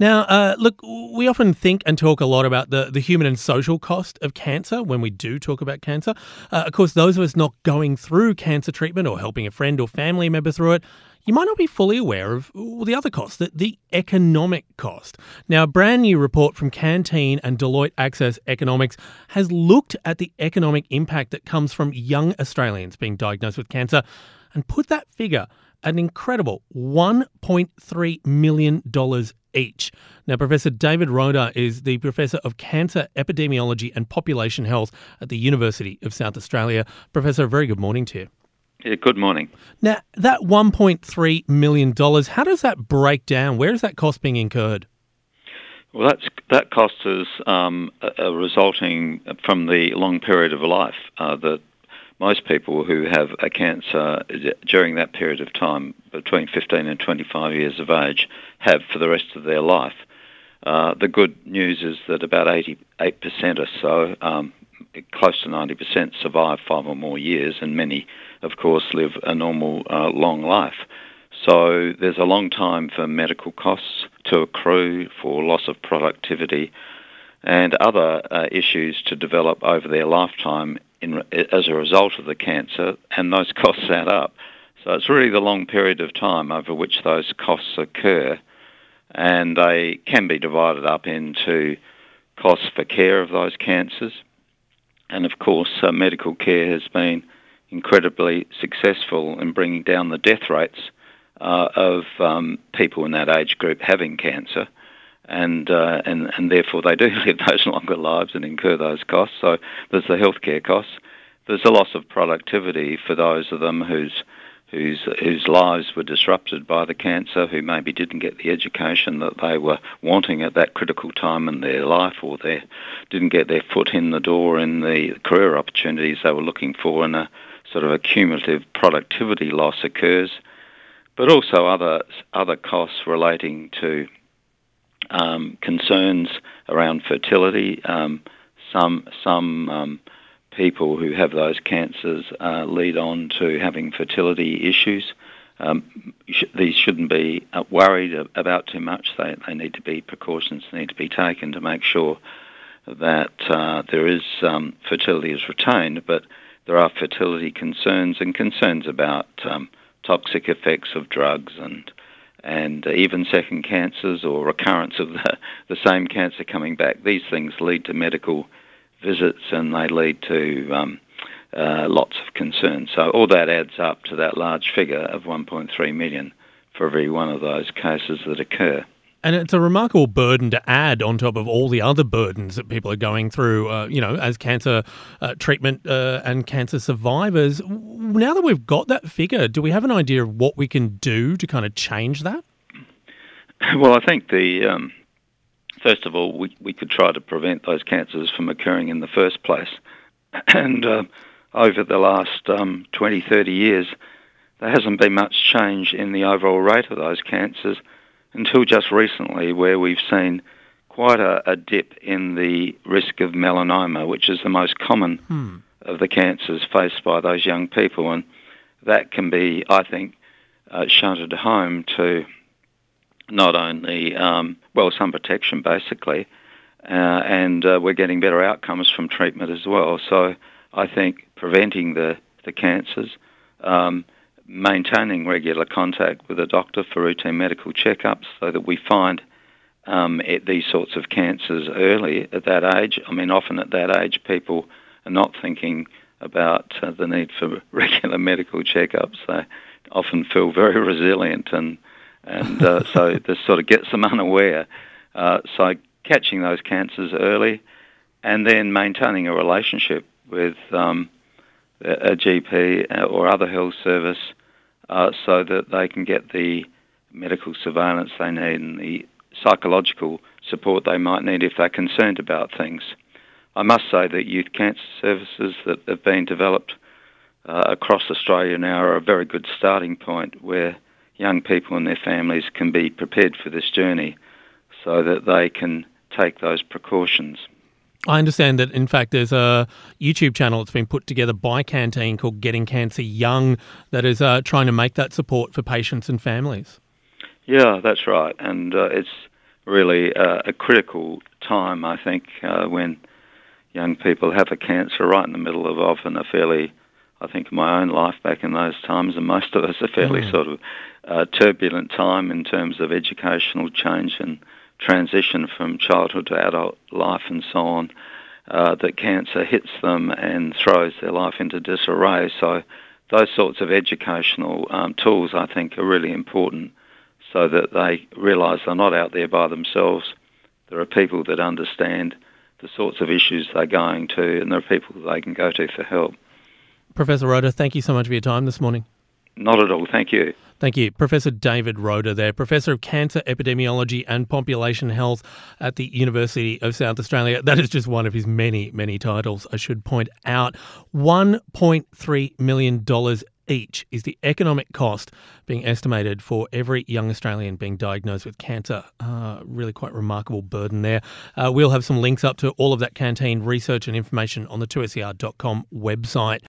Now, look, we often think and talk a lot about the human and social cost of cancer when we do talk about cancer. Of course, those of us not going through cancer treatment or helping a friend or family member through it, you might not be fully aware of the other cost, the economic cost. Now, a brand new report from Canteen and Deloitte Access Economics has looked at the economic impact that comes from young Australians being diagnosed with cancer and put that figure at an incredible $1.3 million each. Now, Professor David Roeder is the Professor of Cancer Epidemiology and Population Health at the University of South Australia. Professor, a very good morning to you. Yeah, good morning. Now, that $1.3 million, how does that break down? Where is that cost being incurred? Well, that cost is resulting from the long period of life that most people who have a cancer during that period of time, between 15 and 25 years of age, have for the rest of their life. The good news is that about 88% or so, close to 90%, survive 5 or more years, and many, of course, live a normal, long life. So there's a long time for medical costs to accrue, for loss of productivity, and other issues to develop over their lifetime as a result of the cancer, and those costs add up. So it's really the long period of time over which those costs occur, and they can be divided up into costs for care of those cancers. And of course, medical care has been incredibly successful in bringing down the death rates of people in that age group having cancer, and therefore they do live those longer lives and incur those costs. So there's the healthcare costs. There's a loss of productivity for those of them whose lives were disrupted by the cancer, who maybe didn't get the education that they were wanting at that critical time in their life, or they didn't get their foot in the door in the career opportunities they were looking for, and a sort of a cumulative productivity loss occurs. But also other costs relating to concerns around fertility. Some people who have those cancers lead on to having fertility issues. These shouldn't be worried about too much. Precautions need to be taken to make sure that there is fertility is retained, but there are fertility concerns and concerns about toxic effects of drugs and even second cancers or recurrence of the same cancer coming back. These things lead to medical visits, and they lead to lots of concerns. So all that adds up to that large figure of 1.3 million for every one of those cases that occur. And it's a remarkable burden to add on top of all the other burdens that people are going through, as cancer treatment and cancer survivors. Now that we've got that figure, do we have an idea of what we can do to kind of change that? Well, I think first of all, we could try to prevent those cancers from occurring in the first place. And over the last 20, 30 years, there hasn't been much change in the overall rate of those cancers until just recently, where we've seen quite a dip in the risk of melanoma, which is the most common of the cancers faced by those young people. And that can be, I think, shunted home to not only, some protection basically, and we're getting better outcomes from treatment as well. So I think preventing the cancers, maintaining regular contact with a doctor for routine medical checkups so that we find these sorts of cancers early at that age. I mean, often at that age, people are not thinking about the need for regular medical checkups. They often feel very resilient, and so this sort of gets them unaware. So catching those cancers early, and then maintaining a relationship with a GP or other health service so that they can get the medical surveillance they need and the psychological support they might need if they're concerned about things. I must say that youth cancer services that have been developed across Australia now are a very good starting point where young people and their families can be prepared for this journey so that they can take those precautions. I understand that, in fact, there's a YouTube channel that's been put together by Canteen called Getting Cancer Young that is trying to make that support for patients and families. Yeah, that's right. And it's really a critical time, I think, when young people have a cancer right in the middle of often a fairly, I think, my own life back in those times, and most of us a fairly sort of turbulent time in terms of educational change and transition from childhood to adult life and so on, that cancer hits them and throws their life into disarray. So those sorts of educational tools, I think, are really important so that they realise they're not out there by themselves. There are people that understand the sorts of issues they're going to, and there are people that they can go to for help. Professor Roeder, thank you so much for your time this morning. Not at all, thank you. Thank you. Professor David Roeder there, Professor of Cancer Epidemiology and Population Health at the University of South Australia. That is just one of his many, many titles, I should point out. $1.3 million each is the economic cost being estimated for every young Australian being diagnosed with cancer. Really quite remarkable burden there. We'll have some links up to all of that canteen research and information on the 2SER.com website.